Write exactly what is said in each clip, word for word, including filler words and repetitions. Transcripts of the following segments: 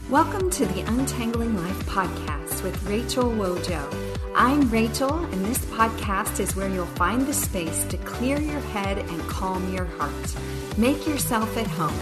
Welcome to the Untangling Life podcast with Rachel Wojo. I'm Rachel, and this podcast is where you'll find the space to clear your head and calm your heart. Make yourself at home.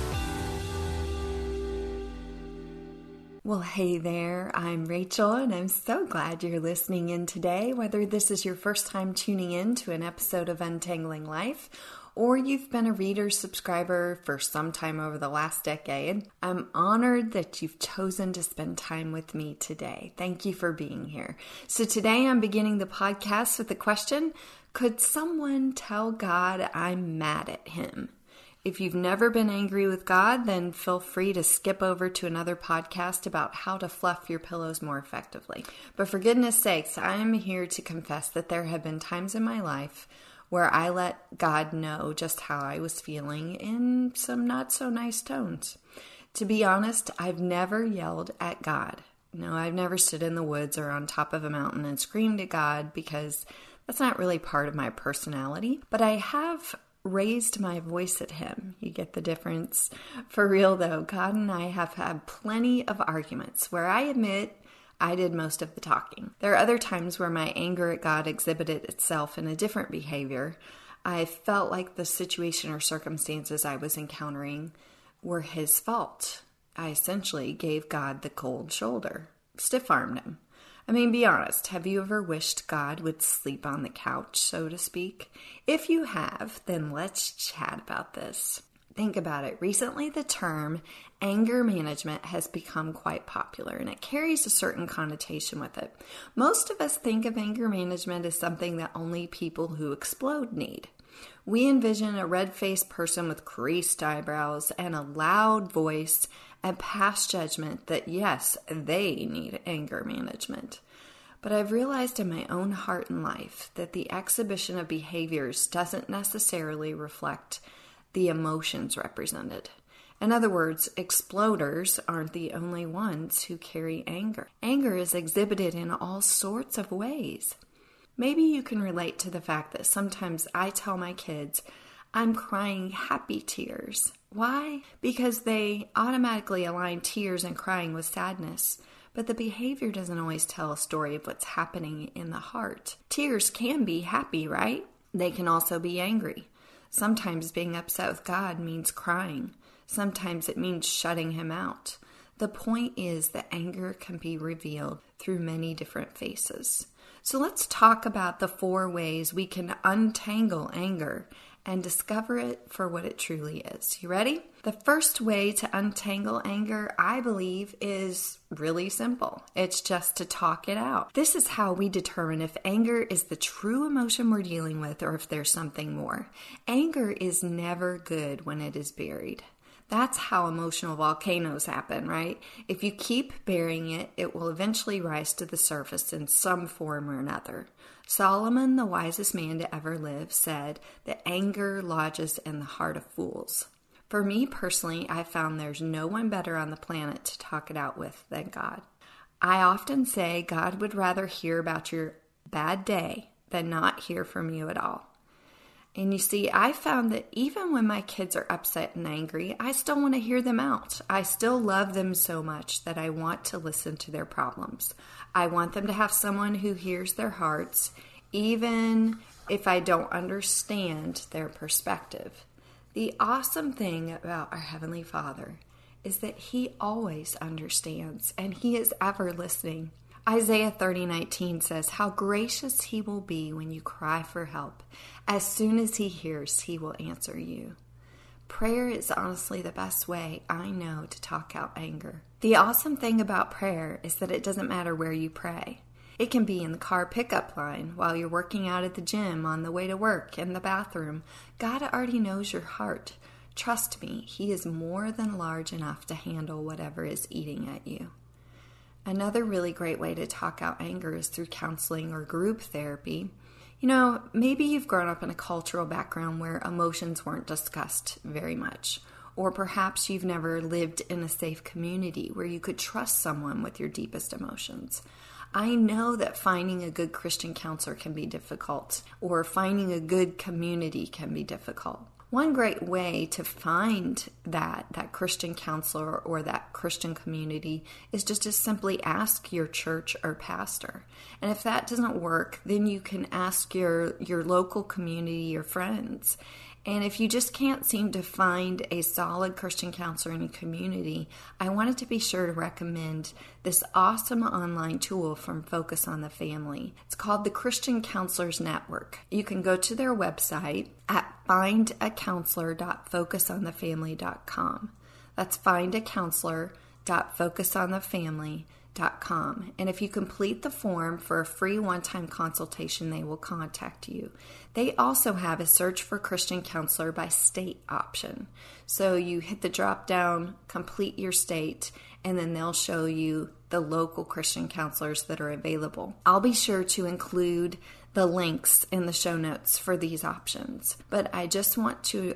Well, hey there, I'm Rachel, and I'm so glad you're listening in today, whether this is your first time tuning in to an episode of Untangling Life, or you've been a reader subscriber for some time over the last decade. I'm honored that you've chosen to spend time with me today. Thank you for being here. So today I'm beginning the podcast with the question, could someone tell God I'm mad at him? If you've never been angry with God, then feel free to skip over to another podcast about how to fluff your pillows more effectively. But for goodness sakes, I'm here to confess that there have been times in my life where I let God know just how I was feeling in some not so nice tones. To be honest, I've never yelled at God. No, I've never stood in the woods or on top of a mountain and screamed at God because that's not really part of my personality. But I have raised my voice at him. You get the difference? For real though, God and I have had plenty of arguments where I admit I did most of the talking. There are other times where my anger at God exhibited itself in a different behavior. I felt like the situation or circumstances I was encountering were his fault. I essentially gave God the cold shoulder, stiff-armed him. I mean, be honest, have you ever wished God would sleep on the couch, so to speak? If you have, then let's chat about this. Think about it. Recently, the term anger management has become quite popular, and it carries a certain connotation with it. Most of us think of anger management as something that only people who explode need. We envision a red-faced person with creased eyebrows and a loud voice and pass judgment that, yes, they need anger management. But I've realized in my own heart and life that the exhibition of behaviors doesn't necessarily reflect the emotions represented. In other words, exploders aren't the only ones who carry anger. Anger is exhibited in all sorts of ways. Maybe you can relate to the fact that sometimes I tell my kids I'm crying happy tears. Why? Because they automatically align tears and crying with sadness. But the behavior doesn't always tell a story of what's happening in the heart. Tears can be happy, right? They can also be angry. Sometimes being upset with God means crying. Sometimes it means shutting him out. The point is that anger can be revealed through many different faces. So let's talk about the four ways we can untangle anger and discover it for what it truly is. You ready? The first way to untangle anger, I believe, is really simple. It's just to talk it out. This is how we determine if anger is the true emotion we're dealing with or if there's something more. Anger is never good when it is buried. That's how emotional volcanoes happen, right? If you keep burying it, it will eventually rise to the surface in some form or another. Solomon, the wisest man to ever live, said that anger lodges in the heart of fools. For me personally, I found there's no one better on the planet to talk it out with than God. I often say God would rather hear about your bad day than not hear from you at all. And you see, I found that even when my kids are upset and angry, I still want to hear them out. I still love them so much that I want to listen to their problems. I want them to have someone who hears their hearts, even if I don't understand their perspective. The awesome thing about our Heavenly Father is that He always understands and He is ever listening. Isaiah thirty nineteen says, "How gracious He will be when you cry for help. As soon as He hears, He will answer you." Prayer is honestly the best way I know to talk out anger. The awesome thing about prayer is that it doesn't matter where you pray. It can be in the car pickup line, while you're working out at the gym, on the way to work, in the bathroom. God already knows your heart. Trust me, He is more than large enough to handle whatever is eating at you. Another really great way to talk out anger is through counseling or group therapy. You know, maybe you've grown up in a cultural background where emotions weren't discussed very much. Or perhaps you've never lived in a safe community where you could trust someone with your deepest emotions. I know that finding a good Christian counselor can be difficult, or finding a good community can be difficult. One great way to find that, that Christian counselor or that Christian community is just to simply ask your church or pastor. And if that doesn't work, then you can ask your, your local community, your friends. And if you just can't seem to find a solid Christian counselor in your community, I wanted to be sure to recommend this awesome online tool from Focus on the Family. It's called the Christian Counselors Network. You can go to their website at find a counselor dot focus on the family dot com. That's find a counselor dot focus on the family dot com. And if you complete the form for a free one-time consultation, they will contact you. They also have a search for Christian counselor by state option. So you hit the drop down, complete your state, and then they'll show you the local Christian counselors that are available. I'll be sure to include the links in the show notes for these options. But I just want to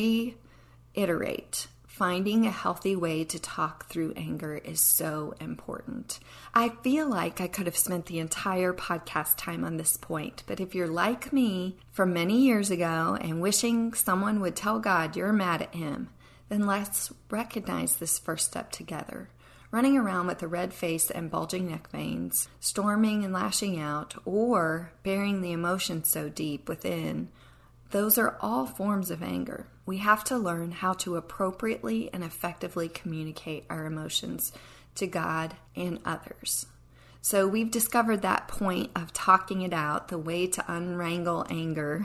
reiterate, finding a healthy way to talk through anger is so important. I feel like I could have spent the entire podcast time on this point, but if you're like me from many years ago and wishing someone would tell God you're mad at him, then let's recognize this first step together. Running around with a red face and bulging neck veins, storming and lashing out, or burying the emotion so deep within, those are all forms of anger. We have to learn how to appropriately and effectively communicate our emotions to God and others. So we've discovered that point of talking it out, the way to unwrangle anger,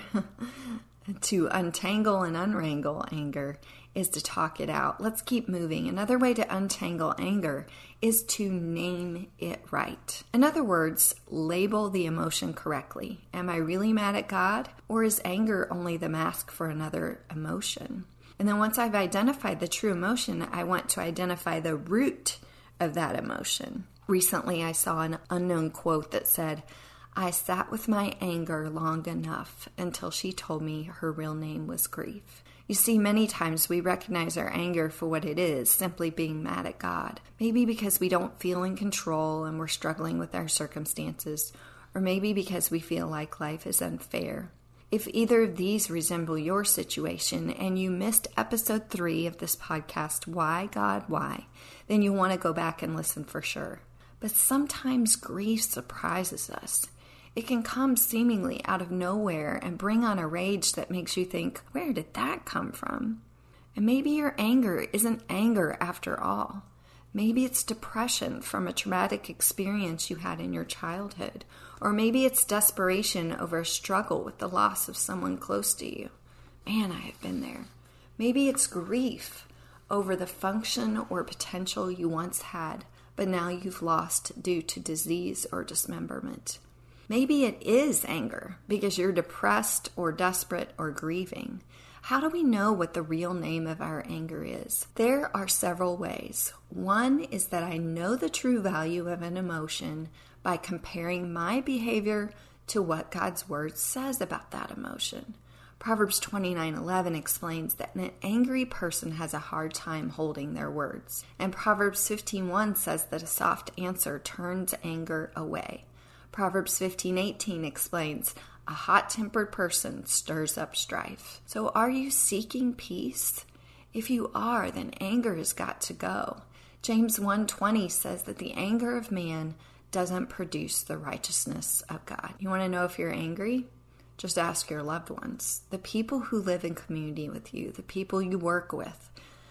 to untangle and unwrangle anger is to talk it out. Let's keep moving. Another way to untangle anger is to name it right. In other words, label the emotion correctly. Am I really mad at God? Or is anger only the mask for another emotion? And then once I've identified the true emotion, I want to identify the root of that emotion. Recently, I saw an unknown quote that said, "I sat with my anger long enough until she told me her real name was grief." You see, many times we recognize our anger for what it is, simply being mad at God. Maybe because we don't feel in control and we're struggling with our circumstances, or maybe because we feel like life is unfair. If either of these resemble your situation and you missed episode three of this podcast, Why God, Why? Then you want to go back and listen for sure. But sometimes grief surprises us. It can come seemingly out of nowhere and bring on a rage that makes you think, where did that come from? And maybe your anger isn't anger after all. Maybe it's depression from a traumatic experience you had in your childhood. Or maybe it's desperation over a struggle with the loss of someone close to you. Man, I have been there. Maybe it's grief over the function or potential you once had, but now you've lost due to disease or dismemberment. Maybe it is anger because you're depressed or desperate or grieving. How do we know what the real name of our anger is? There are several ways. One is that I know the true value of an emotion by comparing my behavior to what God's word says about that emotion. Proverbs twenty-nine eleven explains that an angry person has a hard time holding their words. And Proverbs fifteen one says that a soft answer turns anger away. Proverbs fifteen eighteen explains, a hot-tempered person stirs up strife. So are you seeking peace? If you are, then anger has got to go. James one twenty says that the anger of man doesn't produce the righteousness of God. You want to know if you're angry? Just ask your loved ones, the people who live in community with you, the people you work with.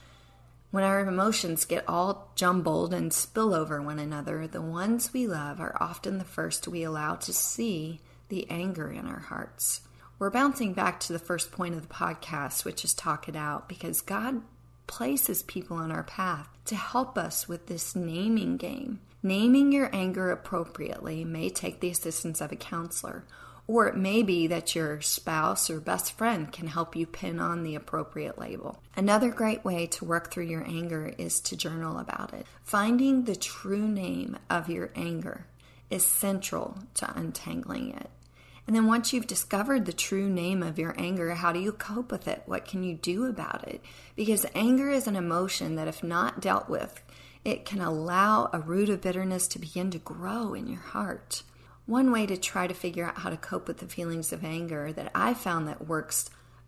When our emotions get all jumbled and spill over one another, the ones we love are often the first we allow to see the anger in our hearts. We're bouncing back to the first point of the podcast, which is talk it out, because God places people on our path to help us with this naming game. Naming your anger appropriately may take the assistance of a counselor, or it may be that your spouse or best friend can help you pin on the appropriate label. Another great way to work through your anger is to journal about it. Finding the true name of your anger is central to untangling it. And then once you've discovered the true name of your anger, how do you cope with it? What can you do about it? Because anger is an emotion that if not dealt with, it can allow a root of bitterness to begin to grow in your heart. One way to try to figure out how to cope with the feelings of anger that I found that works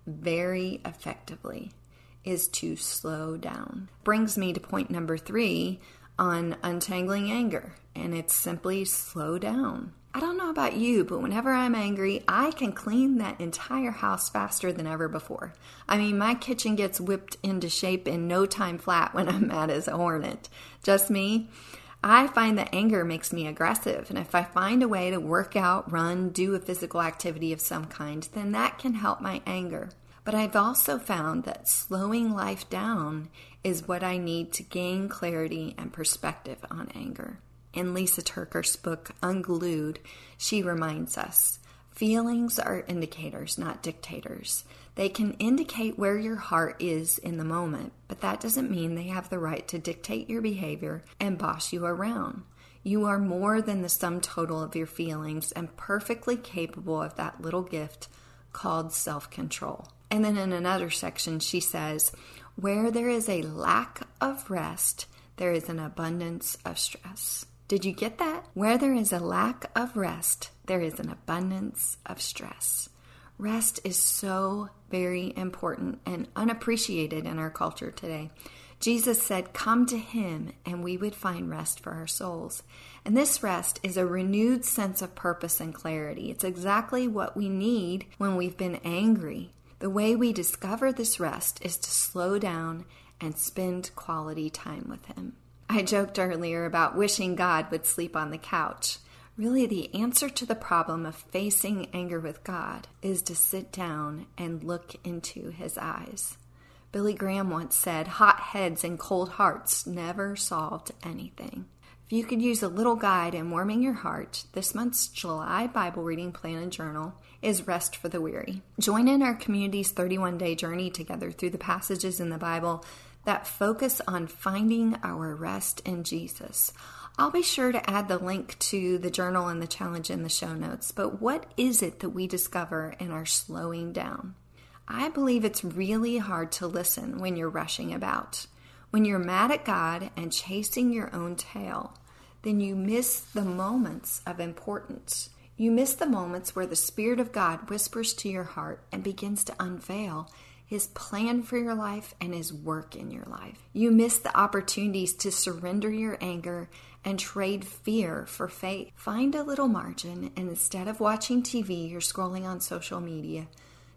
very effectively is to slow down. Brings me to point number three on untangling anger, and it's simply slow down. I don't know about you, but whenever I'm angry, I can clean that entire house faster than ever before. I mean, my kitchen gets whipped into shape in no time flat when I'm mad as a hornet. Just me? I find that anger makes me aggressive, and if I find a way to work out, run, do a physical activity of some kind, then that can help my anger. But I've also found that slowing life down is what I need to gain clarity and perspective on anger. In Lisa TerKeurst's book, Unglued, she reminds us, feelings are indicators, not dictators. They can indicate where your heart is in the moment, but that doesn't mean they have the right to dictate your behavior and boss you around. You are more than the sum total of your feelings and perfectly capable of that little gift called self-control. And then in another section, she says, where there is a lack of rest, there is an abundance of stress. Did you get that? Where there is a lack of rest, there is an abundance of stress. Rest is so very important and unappreciated in our culture today. Jesus said, come to him and we would find rest for our souls. And this rest is a renewed sense of purpose and clarity. It's exactly what we need when we've been angry. The way we discover this rest is to slow down and spend quality time with him. I joked earlier about wishing God would sleep on the couch. Really, the answer to the problem of facing anger with God is to sit down and look into his eyes. Billy Graham once said, hot heads and cold hearts never solved anything. If you could use a little guide in warming your heart, this month's July Bible reading plan and journal is Rest for the Weary. Join in our community's thirty-one day journey together through the passages in the Bible that focus on finding our rest in Jesus. I'll be sure to add the link to the journal and the challenge in the show notes, but what is it that we discover in our slowing down? I believe it's really hard to listen when you're rushing about. When you're mad at God and chasing your own tail, then you miss the moments of importance. You miss the moments where the Spirit of God whispers to your heart and begins to unveil his plan for your life and his work in your life. You miss the opportunities to surrender your anger and trade fear for faith. Find a little margin, and instead of watching T V or scrolling on social media,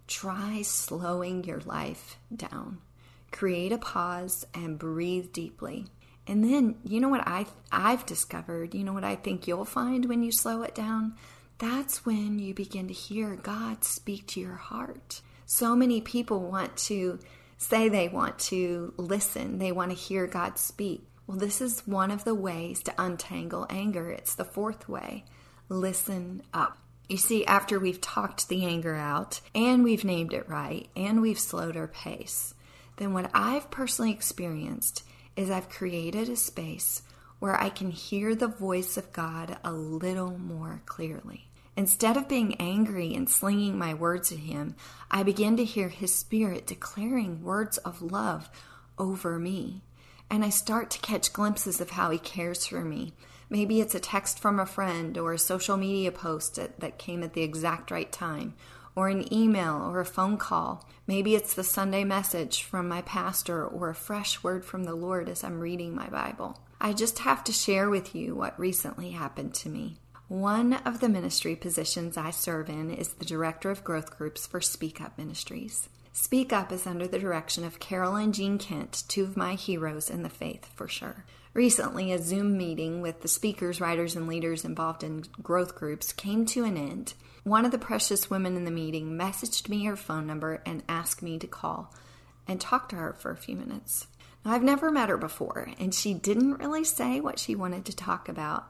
try slowing your life down. Create a pause and breathe deeply. And then, you know what I, I've discovered, you know what I think you'll find when you slow it down? That's when you begin to hear God speak to your heart. So many people want to say they want to listen. They want to hear God speak. Well, this is one of the ways to untangle anger. It's the fourth way. Listen up. You see, after we've talked the anger out and we've named it right and we've slowed our pace, then what I've personally experienced is I've created a space where I can hear the voice of God a little more clearly. Instead of being angry and slinging my words at him, I begin to hear his Spirit declaring words of love over me. And I start to catch glimpses of how he cares for me. Maybe it's a text from a friend or a social media post that, that came at the exact right time, or an email or a phone call. Maybe it's the Sunday message from my pastor or a fresh word from the Lord as I'm reading my Bible. I just have to share with you what recently happened to me. One of the ministry positions I serve in is the Director of Growth Groups for Speak Up Ministries. Speak Up is under the direction of Carol and Jean Kent, two of my heroes in the faith for sure. Recently, a Zoom meeting with the speakers, writers, and leaders involved in growth groups came to an end. One of the precious women in the meeting messaged me her phone number and asked me to call and talk to her for a few minutes. Now, I've never met her before, and she didn't really say what she wanted to talk about.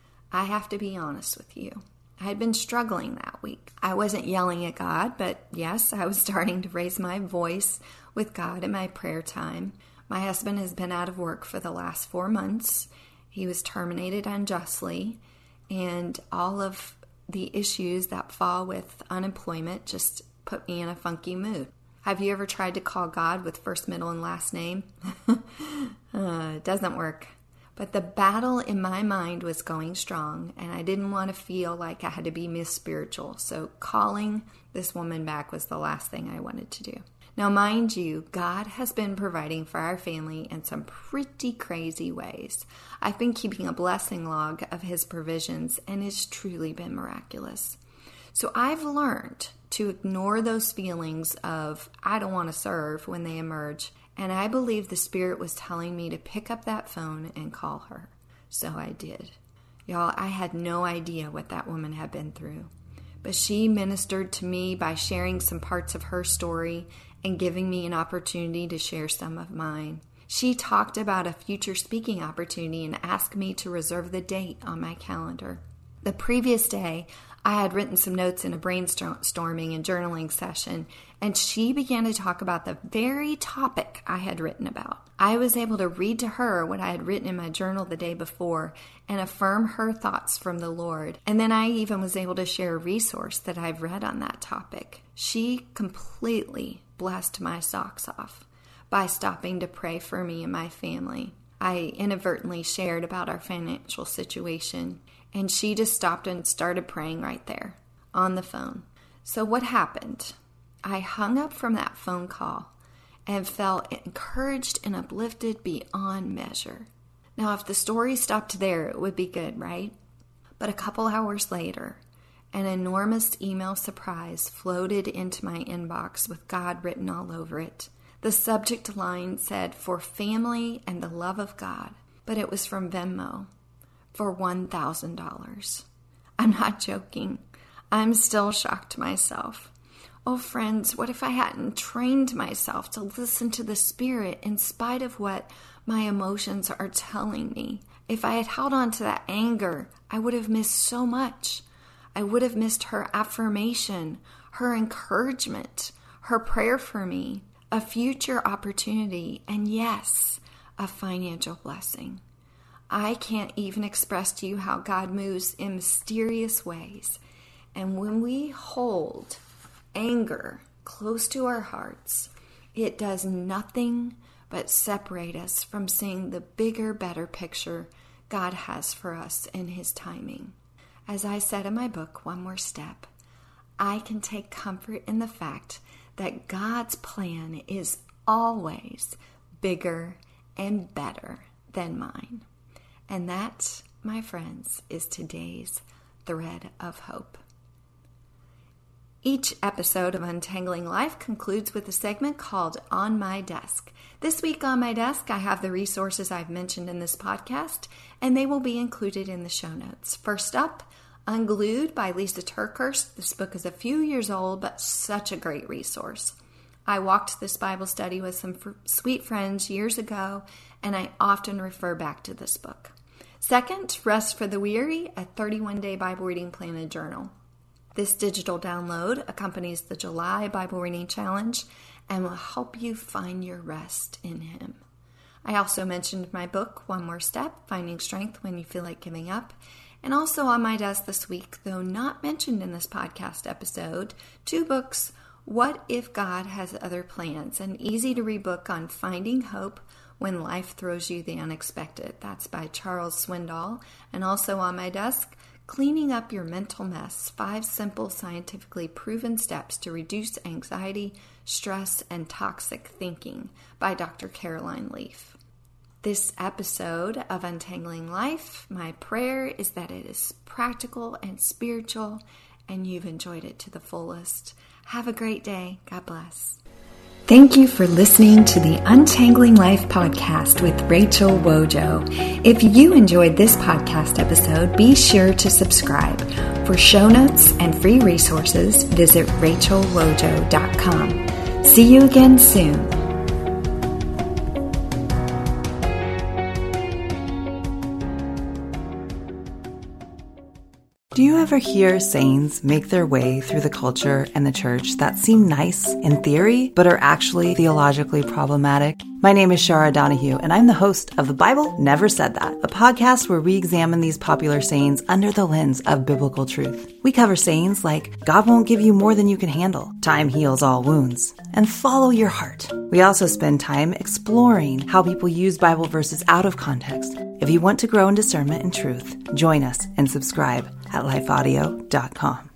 I have to be honest with you. I had been struggling that week. I wasn't yelling at God, but yes, I was starting to raise my voice with God in my prayer time. My husband has been out of work for the last four months. He was terminated unjustly, and all of the issues that fall with unemployment just put me in a funky mood. Have you ever tried to call God with first, middle, and last name? uh, it doesn't work. But the battle in my mind was going strong, and I didn't want to feel like I had to be Miss Spiritual. So calling this woman back was the last thing I wanted to do. Now, mind you, God has been providing for our family in some pretty crazy ways. I've been keeping a blessing log of His provisions, and it's truly been miraculous. So I've learned to ignore those feelings of, I don't want to serve, when they emerge. And I believe the Spirit was telling me to pick up that phone and call her. So I did. Y'all, I had no idea what that woman had been through. But she ministered to me by sharing some parts of her story and giving me an opportunity to share some of mine. She talked about a future speaking opportunity and asked me to reserve the date on my calendar. The previous day, I had written some notes in a brainstorming and journaling session, and she began to talk about the very topic I had written about. I was able to read to her what I had written in my journal the day before and affirm her thoughts from the Lord. And then I even was able to share a resource that I've read on that topic. She completely blessed my socks off by stopping to pray for me and my family. I inadvertently shared about our financial situation, and she just stopped and started praying right there on the phone. So what happened? I hung up from that phone call and felt encouraged and uplifted beyond measure. Now, if the story stopped there, it would be good, right? But a couple hours later, an enormous email surprise floated into my inbox with God written all over it. The subject line said, "For family and the love of God," but it was from Venmo for one thousand dollars. I'm not joking. I'm still shocked myself. Oh, friends, what if I hadn't trained myself to listen to the Spirit in spite of what my emotions are telling me? If I had held on to that anger, I would have missed so much. I would have missed her affirmation, her encouragement, her prayer for me, a future opportunity, and yes, a financial blessing. I can't even express to you how God moves in mysterious ways. And when we hold anger close to our hearts, it does nothing but separate us from seeing the bigger, better picture God has for us in His timing. As I said in my book, One More Step, I can take comfort in the fact that God's plan is always bigger and better than mine. And that, my friends, is today's thread of hope. Each episode of Untangling Life concludes with a segment called On My Desk. This week on my desk, I have the resources I've mentioned in this podcast, and they will be included in the show notes. First up, Unglued by Lisa TerKeurst. This book is a few years old, but such a great resource. I walked this Bible study with some fr- sweet friends years ago, and I often refer back to this book. Second, Rest for the Weary, a thirty-one day Bible reading plan and journal. This digital download accompanies the July Bible Reading Challenge and will help you find your rest in Him. I also mentioned my book, One More Step, Finding Strength When You Feel Like Giving Up. And also on my desk this week, though not mentioned in this podcast episode, two books, What If God Has Other Plans? An easy-to-read book on finding hope when life throws you the unexpected. That's by Charles Swindoll. And also on my desk, Cleaning Up Your Mental Mess, Five Simple Scientifically Proven Steps to Reduce Anxiety, Stress, and Toxic Thinking by Doctor Caroline Leaf. This episode of Untangling Life, my prayer is that it is practical and spiritual, and you've enjoyed it to the fullest. Have a great day. God bless. Thank you for listening to the Untangling Life podcast with Rachel Wojo. If you enjoyed this podcast episode, be sure to subscribe. For show notes and free resources, visit rachel wojo dot com. See you again soon. Do you ever hear sayings make their way through the culture and the church that seem nice in theory, but are actually theologically problematic? My name is Shara Donahue, and I'm the host of The Bible Never Said That, a podcast where we examine these popular sayings under the lens of biblical truth. We cover sayings like, God won't give you more than you can handle, time heals all wounds, and follow your heart. We also spend time exploring how people use Bible verses out of context. If you want to grow in discernment and truth, join us and subscribe at life audio dot com.